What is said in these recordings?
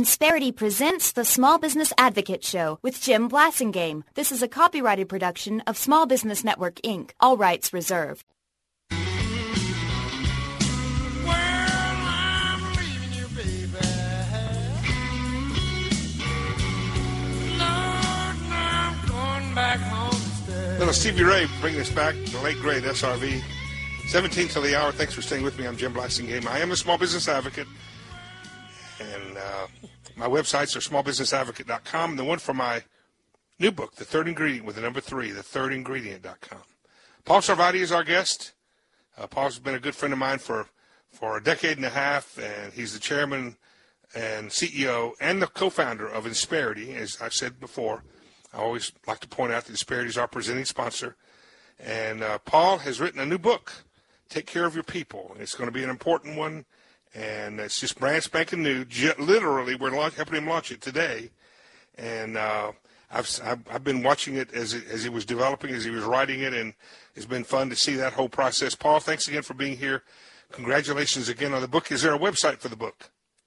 Insperity presents the Small Business Advocate Show with Jim Blasingame. This is a copyrighted production of Small Business Network, Inc. All rights reserved. Little Stevie Ray bringing us back, the late great SRV. 17th of the hour. Thanks for staying with me. I'm Jim Blasingame. I am a small business advocate, and my websites are smallbusinessadvocate.com. The one for my new book, The Third Ingredient, with the number 3, thethirdingredient.com. Paul Sarvadi is our guest. Paul's been a good friend of mine for a decade and a half, and he's the chairman and CEO and the co-founder of Insperity. As I've said before, I always like to point out that Insperity is our presenting sponsor. And Paul has written a new book, Take Care of Your People. It's going to be an important one, and it's just brand spanking new. Literally, we're helping him launch it today. And I've been watching it as he was developing, as he was writing it, and it's been fun to see that whole process. Paul, thanks again for being here. Congratulations again on the book. Is there a website for the book?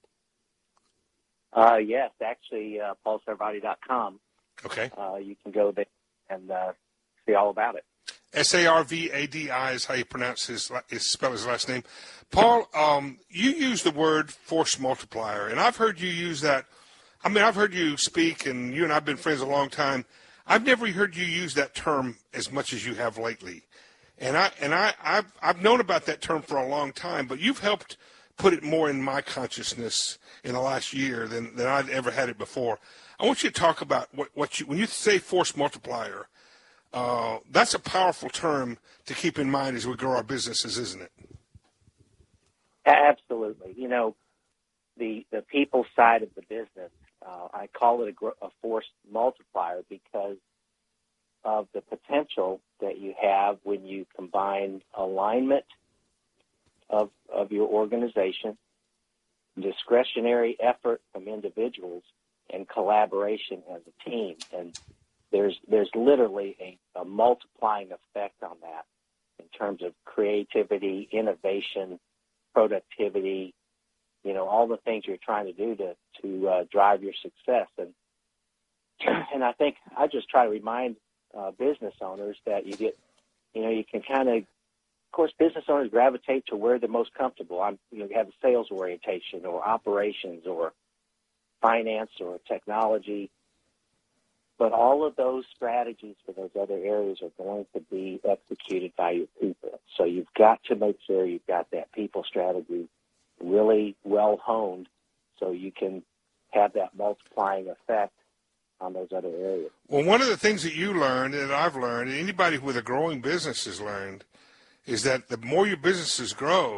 Yes, actually, paulsarvadi.com. Okay. You can go there and see all about it. Sarvadi is how you spell his last name. Paul, you use the word force multiplier, and I've heard you use that. I mean, I've heard you speak, and you and I have been friends a long time. I've never heard you use that term as much as you have lately. And I've known about that term for a long time, but you've helped put it more in my consciousness in the last year than I'd ever had it before. I want you to talk about when you say force multiplier. That's a powerful term to keep in mind as we grow our businesses, isn't it? Absolutely. You know, the people side of the business, I call it a force multiplier because of the potential that you have when you combine alignment of your organization, discretionary effort from individuals, and collaboration as a team. And there's literally a multiplying effect on that in terms of creativity, innovation, productivity, you know, all the things you're trying to do to drive your success. And I think I just try to remind business owners that you can kind of course, business owners gravitate to where they're most comfortable. You have a sales orientation or operations or finance or technology. But all of those strategies for those other areas are going to be executed by your people. So you've got to make sure you've got that people strategy really well honed so you can have that multiplying effect on those other areas. Well, one of the things that you learned and I've learned, and anybody with a growing business has learned, is that the more your business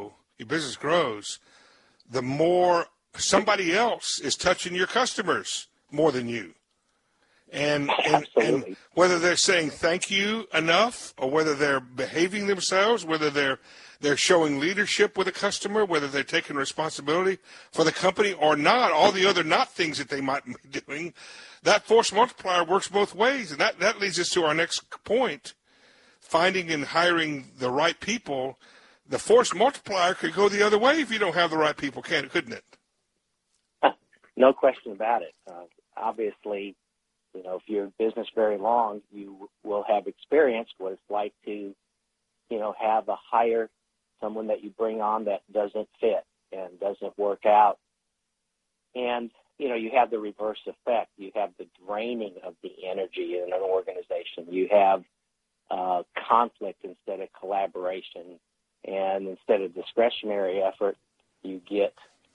grows, the more somebody else is touching your customers more than you. And whether they're saying thank you enough, or whether they're behaving themselves, whether they're showing leadership with a customer, whether they're taking responsibility for the company or not, all the other not things that they might be doing, that force multiplier works both ways. And that leads us to our next point, finding and hiring the right people. The force multiplier could go the other way if you don't have the right people, couldn't it? No question about it. Obviously, you know, if you're in business very long, you will have experienced what it's like to, you know, hire someone that you bring on that doesn't fit and doesn't work out. And, you know, you have the reverse effect. You have the draining of the energy in an organization. You have conflict instead of collaboration. And instead of discretionary effort, you get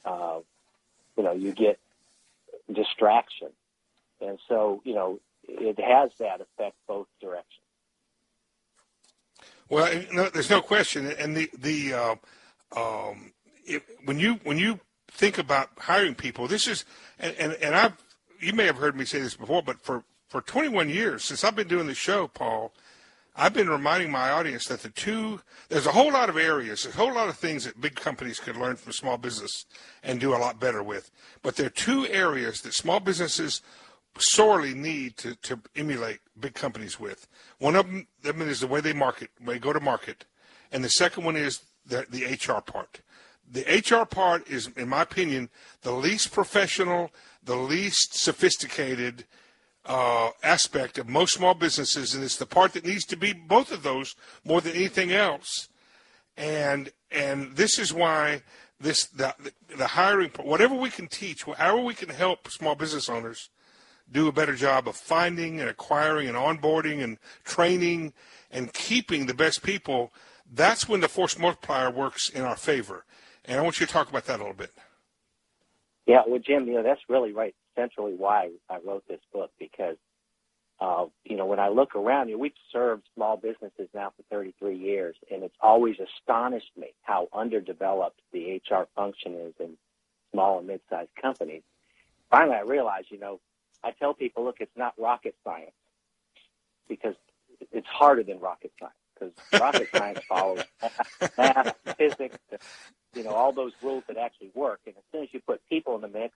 distraction. And so, you know, it has that effect both directions. Well, no, there's no question. And when you think about hiring people, this is, and you may have heard me say this before, but for 21 years, since I've been doing the show, Paul, I've been reminding my audience that there's a whole lot of areas, a whole lot of things that big companies could learn from small business and do a lot better with. But there are two areas that small businesses sorely need to emulate big companies with. One of them is the way they go to market. And the second one is the HR part. The HR part is, in my opinion, the least professional, the least sophisticated aspect of most small businesses, and it's the part that needs to be both of those more than anything else. And this is why the hiring, whatever we can teach, however we can help small business owners do a better job of finding and acquiring and onboarding and training and keeping the best people, that's when the force multiplier works in our favor. And I want you to talk about that a little bit. Yeah, well, Jim, that's really right, centrally why I wrote this book, because, when I look around, we've served small businesses now for 33 years, and it's always astonished me how underdeveloped the HR function is in small and mid-sized companies. Finally, I realized, I tell people, look, it's not rocket science, because it's harder than rocket science, because rocket science follows math, physics, all those rules that actually work. And as soon as you put people in the mix,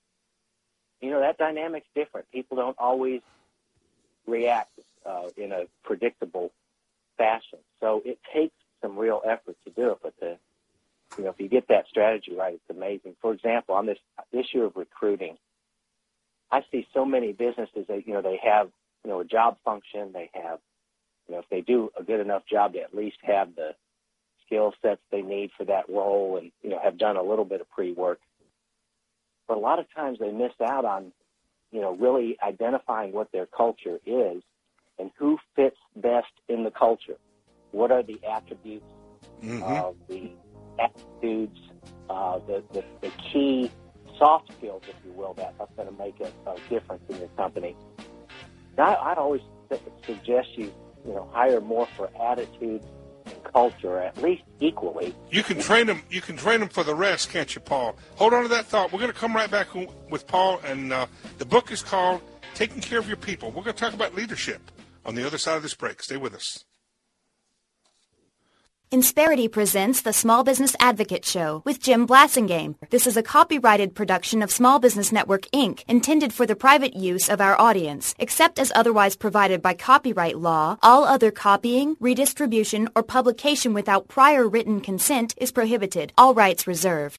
that dynamic's different. People don't always react in a predictable fashion. So it takes some real effort to do it. But if you get that strategy right, it's amazing. For example, on this issue of recruiting, I see so many businesses that, they have, a job function. They have, if they do a good enough job, they at least have the skill sets they need for that role and, have done a little bit of pre-work. But a lot of times they miss out on, really identifying what their culture is and who fits best in the culture. What are the attributes, the attitudes, the key soft skills, if you will, that are going to make a difference in your company. Now, I'd always suggest you, hire more for attitude and culture, at least equally. You can train them. You can train them for the rest, can't you, Paul? Hold on to that thought. We're going to come right back with Paul, and the book is called "Taking Care of Your People." We're going to talk about leadership on the other side of this break. Stay with us. Insperity presents the Small Business Advocate Show with Jim Blasingame. This is a copyrighted production of Small Business Network, Inc., intended for the private use of our audience. Except as otherwise provided by copyright law, all other copying, redistribution, or publication without prior written consent is prohibited. All rights reserved.